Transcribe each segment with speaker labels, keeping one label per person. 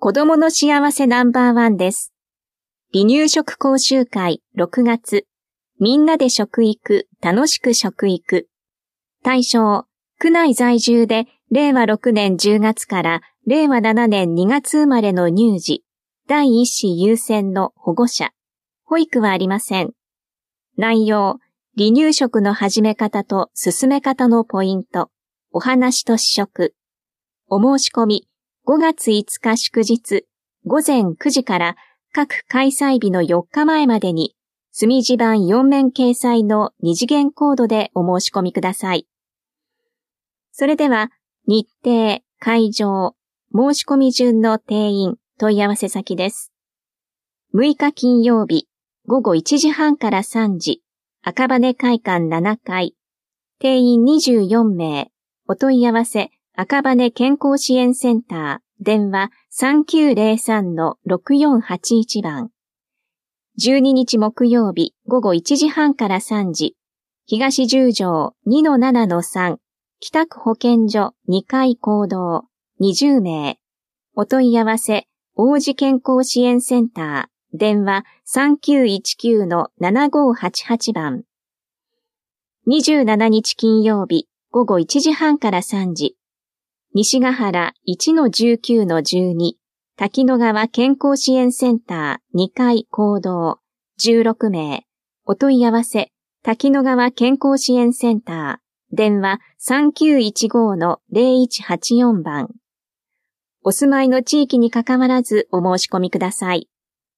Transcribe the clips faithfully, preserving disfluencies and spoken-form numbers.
Speaker 1: 子供の幸せナンバーワンです。離乳食講習会ろくがつ、みんなで食育、楽しく食育。対象、区内在住でれいわろくねんじゅうがつかられいわななねんにがつ生まれの乳児、第一子優先の保護者。保育はありません。内容、離乳食の始め方と進め方のポイント、お話と試食。お申し込み、ごがついつか祝日、ごぜんくじから各開催日のよっかまえまでに、墨字版よんめん掲載の二次元コードでお申し込みください。それでは、日程、会場、申し込み順の定員、問い合わせ先です。むいか金曜日、ごごいちじはんからさんじ、赤羽会館ななかい、定員にじゅうよんめい、お問い合わせ、赤羽健康支援センター、電話 さんきゅうぜろさんのろくよんはちいち 番。じゅうににち木曜日ごごいちじはんからさんじ、東十条 にのななのさん、北区保健所にかい講堂にじゅうめい。お問い合わせ、王子健康支援センター、電話 さんきゅういちきゅうのななごはちはち 番。にじゅうしちにち金曜日ごごいちじはんからさんじ、西ヶ原 いちのじゅうきゅうのじゅうに、滝野川健康支援センターにかい講堂じゅうろくめい。お問い合わせ、滝野川健康支援センター、電話 さんきゅういちごのぜろいちはちよん 番。お住まいの地域にかかわらずお申し込みください。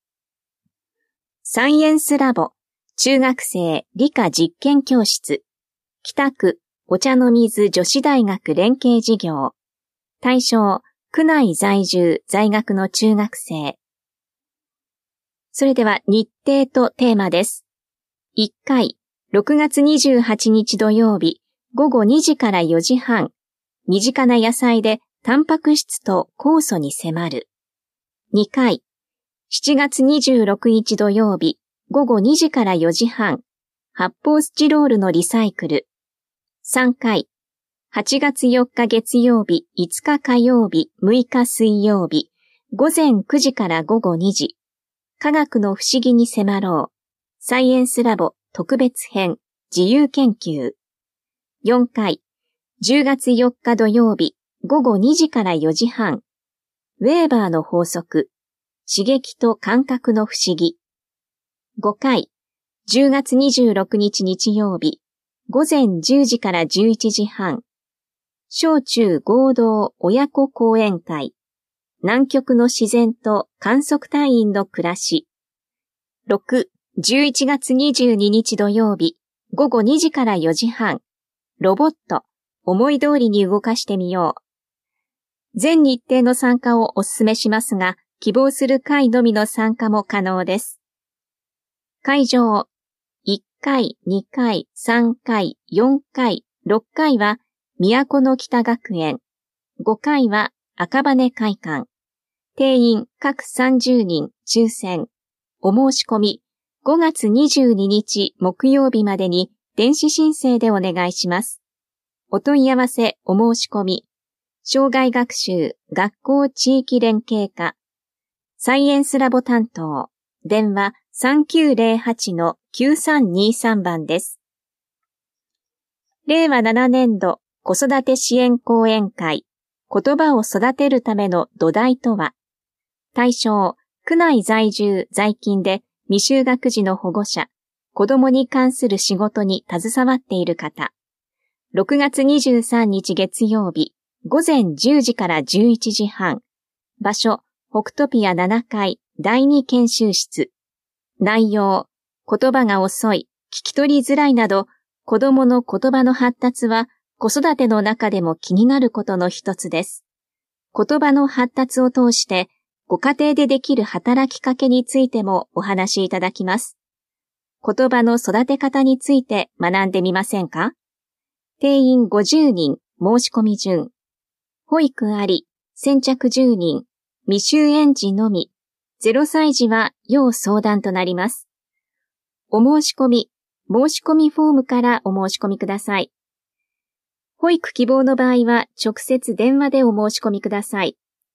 Speaker 1: サイエンスラボ、中学生理科実験教室、北区お茶の水女子大学連携事業。対象、区内在住在学の中学生。それでは日程とテーマです。いっかい、ろくがつにじゅうはちにち土曜日、ごごにじからよじはん、身近な野菜でタンパク質と酵素に迫る。にかい、しちがつにじゅうろくにち土曜日、ごごにじからよじはん、発泡スチロールのリサイクル。さんかい、はちがつよっか月曜日、いつか火曜日、むいか水曜日、ごぜんくじからごごにじ、科学の不思議に迫ろう、サイエンスラボ特別編、自由研究。よんかい、じゅうがつよっか土曜日、ごごにじからよじはん、ウェーバーの法則、刺激と感覚の不思議。ごかい、じゅうがつにじゅうろくにち日曜日、ごぜんじゅうじからじゅういちじはん、小中合同親子講演会、南極の自然と観測隊員の暮らし。ろく、じゅういちがつにじゅうににち土曜日、ごごにじからよじはん、ロボット、思い通りに動かしてみよう。全日程の参加をお勧めしますが、希望する会のみの参加も可能です。会場、いっかい、にかい、さんかい、よんかい、ろっかいは、都の北学園、ごかいは赤羽会館、定員各さんじゅうにん抽選、お申し込みごがつにじゅうににち木曜日までに電子申請でお願いします。お問い合わせお申し込み、障害学習学校地域連携課、サイエンスラボ担当、電話 さんきゅうぜろはちのきゅうさんにさん 番です。れいわななねんど子育て支援講演会、言葉を育てるための土台とは。対象、区内在住在勤で未就学児の保護者、子供に関する仕事に携わっている方。ろくがつにじゅうさんにち月曜日、ごぜんじゅうじからじゅういちじはん。場所、北トピアななかいだいに研修室。内容、言葉が遅い、聞き取りづらいなど、子供の言葉の発達は子育ての中でも気になることの一つです。言葉の発達を通して、ご家庭でできる働きかけについてもお話しいただきます。言葉の育て方について学んでみませんか？定員ごじゅうにん、申し込み順。保育あり、先着じゅうにん、未就園児のみ、ゼロさい児は要相談となります。お申し込み、申し込みフォームからお申し込みください。保育希望の場合は直接電話でお申し込みください。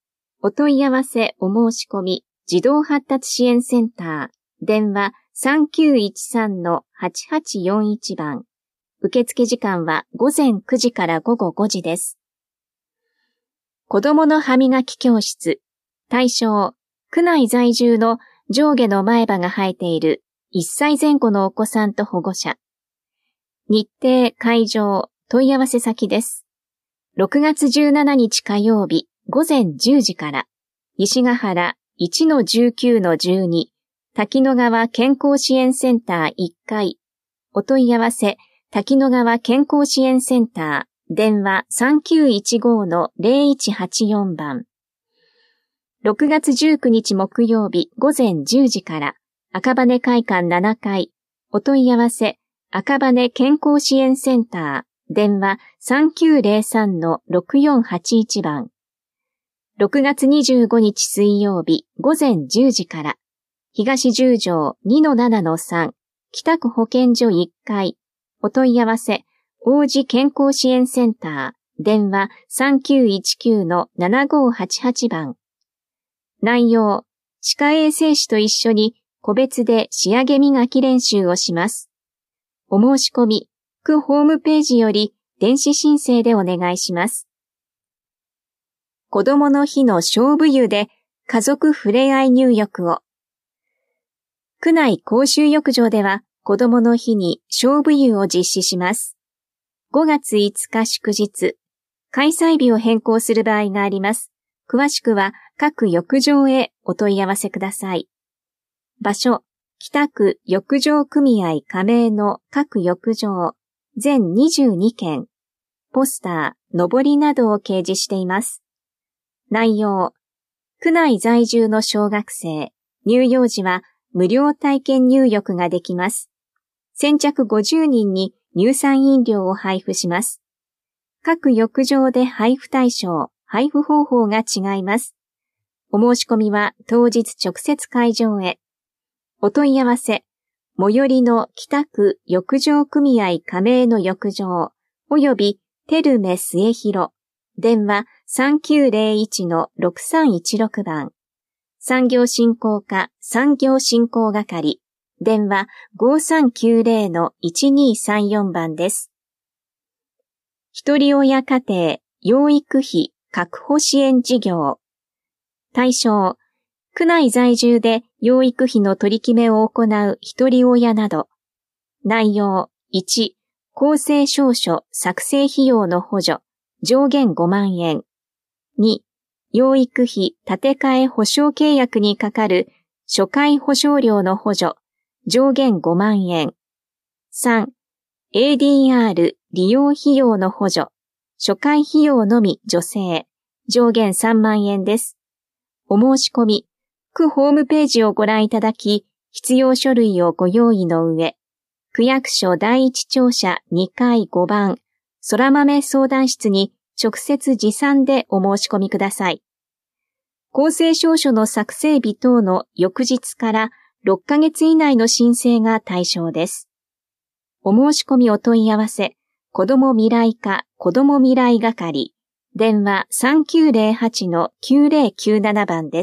Speaker 1: お問い合わせお申し込み、児童発達支援センター、電話 さんきゅういちさんのはちはちよんいち 番。受付時間は午前くじから午後ごじです。子供の歯磨き教室、対象、区内在住の上下の前歯が生えているいっさいぜん後のお子さんと保護者。日程、会場、問い合わせ先です。ろくがつじゅうしちにち火曜日午前じゅうじから、西ヶ原 いちのじゅうきゅうのじゅうに 滝野川健康支援センターいっかい、お問い合わせ滝野川健康支援センター、電話 さんきゅういちごのぜろいちはちよん 番。ろくがつじゅうくにち木曜日午前じゅうじから、赤羽会館ななかい、お問い合わせ赤羽健康支援センター、電話 さんきゅうぜろさんのろくよんはちいち 番。ろくがつにじゅうごにち水曜日午前じゅうじから、東十条 にのななのさん、北区保健所いっかい、お問い合わせ王子健康支援センター、電話 さんきゅういちきゅうのななごはちはち 番。内容、歯科衛生士と一緒に個別で仕上げ磨き練習をします。お申し込み、区ホームページより電子申請でお願いします。子供の日の菖蒲湯で家族ふれあい入浴を。区内公衆浴場では子供の日に菖蒲湯を実施します。ごがついつか祝日、開催日を変更する場合があります。詳しくは各浴場へお問い合わせください。場所、北区浴場組合加盟の各浴場、全にじゅうにけん、ポスター、のぼりなどを掲示しています。内容、区内在住の小学生、乳幼児は無料体験入浴ができます。先着ごじゅうにんに乳酸飲料を配布します。各浴場で配布対象、配布方法が違います。お申し込みは当日直接会場へ。お問い合わせ、最寄りの北区浴場組合加盟の浴場、およびテルメ末広、電話 さんきゅうぜろいちのろくさんいちろく 番。産業振興課産業振興係、電話 ごさんきゅうぜろのいちにさんよん 番です。一人親家庭養育費確保支援事業。対象、区内在住で養育費の取り決めを行う一人親など。内容、いち、公正証書作成費用の補助、上限ごまんえん。に、養育費建て替え保証契約にかかる初回保証料の補助、上限ごまんえん。さん、エーディーアール 利用費用の補助、初回費用のみ助成、上限さんまんえんです。お申し込み、区ホームページをご覧いただき、必要書類をご用意の上、区役所第一庁舎にかいごばん、空豆相談室に直接持参でお申し込みください。公正証書の作成日等の翌日からろっかげつ以内の申請が対象です。お申し込みお問い合わせ、子ども未来課子ども未来係、電話 さんきゅうぜろはちのきゅうぜろきゅうなな 番です。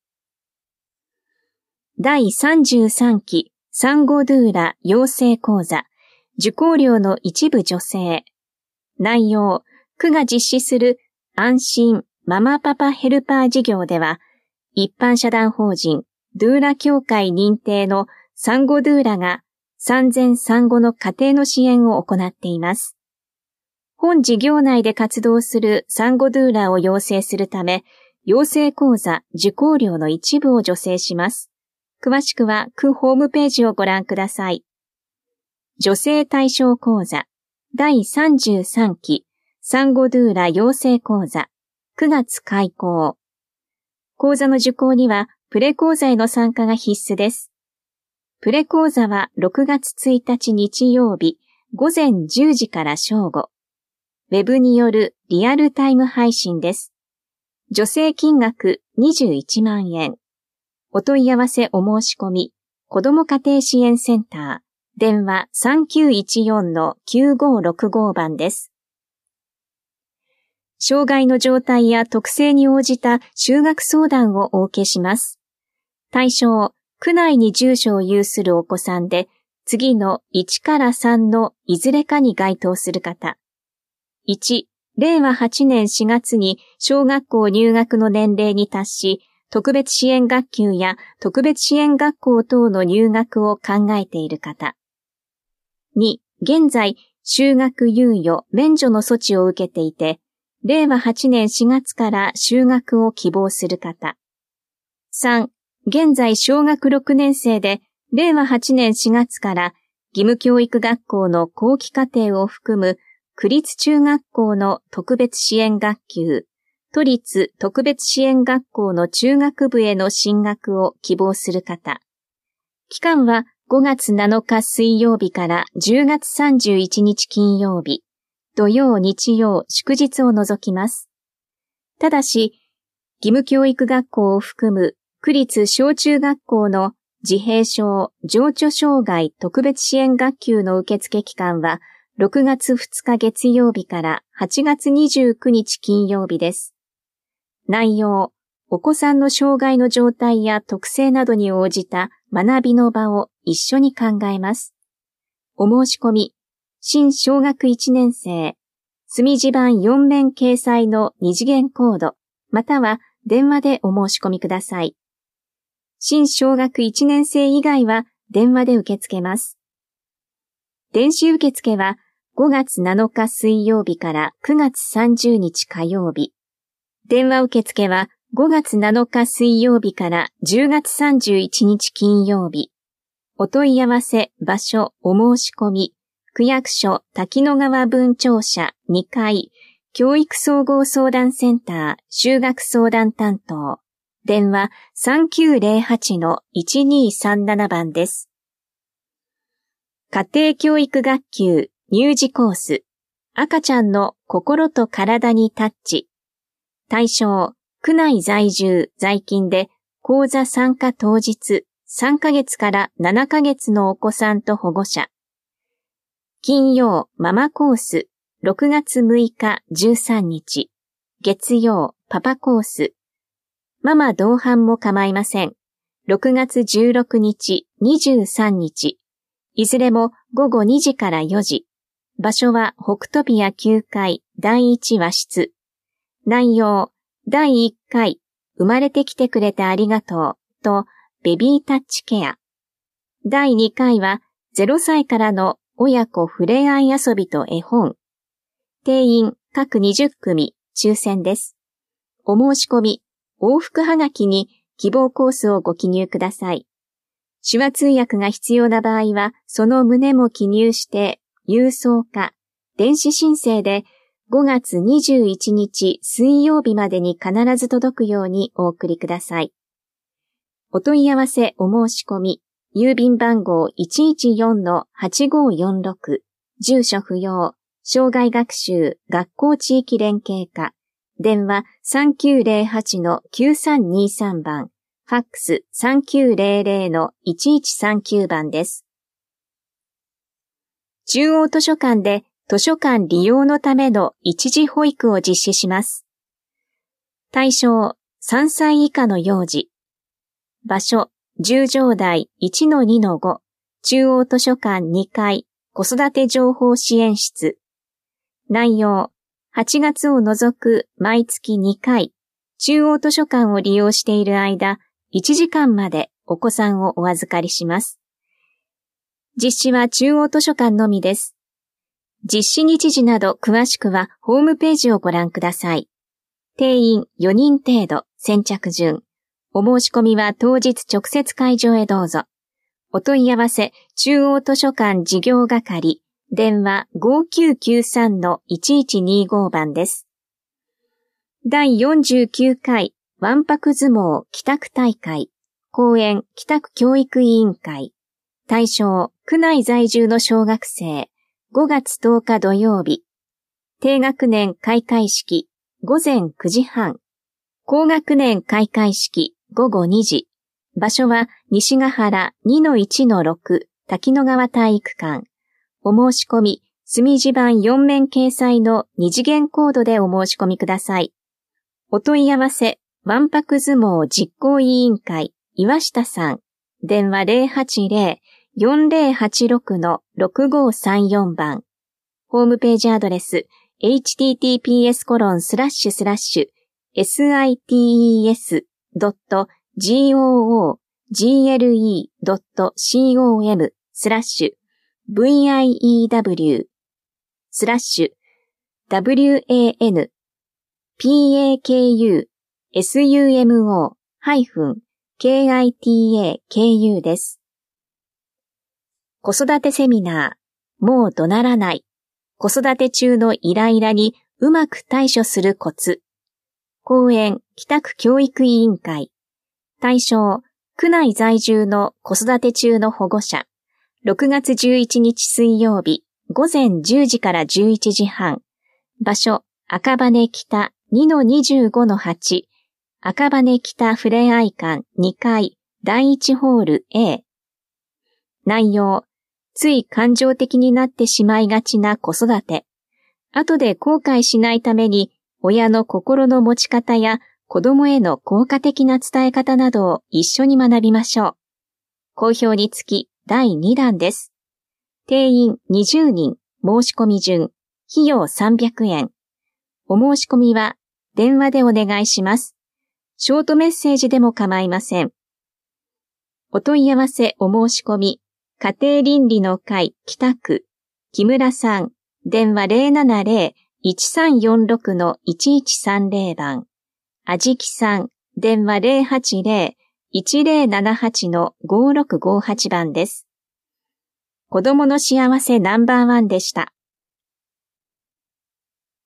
Speaker 1: だいさんじゅうさんき産後ドゥーラ養成講座、受講料の一部助成。内容、区が実施する安心ママパパヘルパー事業では、一般社団法人ドゥーラ協会認定の産後ドゥーラが産前産後の家庭の支援を行っています。本事業内で活動する産後ドゥーラを養成するため、養成講座受講料の一部を助成します。詳しくは区ホームページをご覧ください。助成対象講座だいさんじゅうさんき産後ドゥーラ養成講座くがつ開講。講座の受講にはプレ講座への参加が必須です。プレ講座はろくがつついたち日曜日ごぜんじゅうじから正午。ウェブによるリアルタイム配信です。助成金額にじゅういちまんえん。お問い合わせお申し込み、子ども家庭支援センター、電話 さんきゅういちよんのきゅうごろくご 番です。 障害の状態や特性に応じた就学相談をお受けします。対象、区内に住所を有するお子さんで、次のいちからさんのいずれかに該当する方。いち、れいわはちねんしがつに小学校入学の年齢に達し、特別支援学級や特別支援学校等の入学を考えている方。に、現在、就学猶予、免除の措置を受けていて、れいわはちねんしがつから就学を希望する方。さん、現在小学ろくねん生で、れいわはちねんしがつから義務教育学校の後期課程を含む区立中学校の特別支援学級、都立特別支援学校の中学部への進学を希望する方。期間はごがつなのか水曜日からじゅうがつさんじゅういちにち金曜日、土曜日曜祝日を除きます。ただし、義務教育学校を含む区立小中学校の自閉症、情緒障害特別支援学級の受付期間はろくがつふつか月曜日からはちがつにじゅうくにち金曜日です。内容、お子さんの障害の状態や特性などに応じた学びの場を一緒に考えます。お申し込み、新小学いちねん生、墨字盤よんめん掲載の二次元コード、または電話でお申し込みください。新小学いちねん生以外は電話で受け付けます。電子受付はごがつなのか水曜日からくがつさんじゅうにち火曜日。電話受付はごがつなのか水曜日からじゅうがつさんじゅういちにち金曜日。お問い合わせ、場所、お申し込み、区役所滝野川分庁舎にかい、教育総合相談センター、就学相談担当。電話 さんきゅうぜろはちのいちにさんなな 番です。家庭教育学級乳児コース、赤ちゃんの心と体にタッチ。対象、区内在住、在勤で講座参加当日、さんかげつからななかげつのお子さんと保護者。金曜、ママコース、ろくがつむいかじゅうさんにち。月曜、パパコース。ママ同伴も構いません。ろくがつじゅうろくにち、にじゅうさんにち。いずれもごごにじからよじ。場所は北都ビアきゅうかいだいいちわしつ。内容、だいいっかい、生まれてきてくれてありがとうとベビータッチケア。だいにかいはゼロさいからの親子ふれあい遊びと絵本。定員各にじゅっくみ、抽選です。お申し込み、往復はがきに希望コースをご記入ください。手話通訳が必要な場合は、その旨も記入して、郵送か、電子申請でごがつにじゅういちにち水曜日までに必ず届くようにお送りください。お問い合わせお申し込み、郵便番号 いちいちよんのはちごよんろく、住所不要、障害学習学校地域連携課、電話 さんきゅうぜろはちのきゅうさんにさん 番、ファックス さんきゅうぜろぜろのいちいちさんきゅう 番です。中央図書館で図書館利用のための一時保育を実施します。対象、さんさい以下の幼児。場所、十条台 いちのにのご、中央図書館にかい、子育て情報支援室。内容、はちがつを除く毎月にかい、中央図書館を利用している間、いちじかんまでお子さんをお預かりします。実施は中央図書館のみです。実施日時など詳しくはホームページをご覧ください。定員よにん程度、先着順。お申し込みは当日直接会場へどうぞ。お問い合わせ、中央図書館事業係、電話 ごきゅうきゅうさんのいちいちにご 番です。だいよんじゅうきゅうかい、わんぱく相撲帰宅大会、公園帰宅教育委員会。対象、区内在住の小学生、ごがつとおか土曜日。低学年開会式、ごぜんくじはん。高学年開会式、ごごにじ。場所は西ヶ原 にのいちのろく 滝野川体育館。お申し込み墨字盤よん面掲載の二次元コードでお申し込みください。お問い合わせ、わんぱく相撲実行委員会、岩下さん、電話 ゼロはちゼロ よんゼロはちろく ろくごさんよん 番。ホームページアドレス、エイチティーティーピーエスコロンスラッシュスラッシュエスアイティーイーエスドットジーオーオージーエルイードットコム スラッシュ ブイアイイーダブリュー スラッシュ ダブリューエーエヌ ピーエーケーユー エスユーエムオー ハイフン ケーアイティーエーケーユー です。子育てセミナー、もう怒鳴らない。子育て中のイライラにうまく対処するコツ。公園北区教育委員会。対象、区内在住の子育て中の保護者。ろくがつじゅういちにち水曜日、ごぜんじゅうじからじゅういちじはん。場所、赤羽北 にのにじゅうごのはち。赤羽北ふれあい館にかいだいいちホール A。内容、つい感情的になってしまいがちな子育て。後で後悔しないために、親の心の持ち方や子供への効果的な伝え方などを一緒に学びましょう。好評につきだいにだんです。定員にじゅうにん、申し込み順、費用さんびゃくえん。お申し込みは電話でお願いします。ショートメッセージでも構いません。お問い合わせお申し込み、家庭倫理の会北区、木村さん、電話 ゼロななゼロ いちさんよんろく いちいちさんゼロ 番。あじきさん、電話 ゼロはちゼロ いちゼロななはち ごろくごはち 番です。子供の幸せナンバーワンでした。